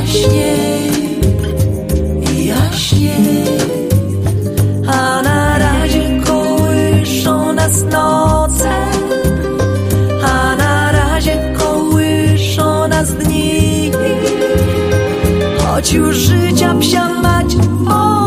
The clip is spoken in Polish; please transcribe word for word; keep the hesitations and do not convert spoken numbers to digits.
jaśniej i jaśniej, a na razie kołyszą nas noce, a na razie kołyszą nas dni, choć już życia psia mać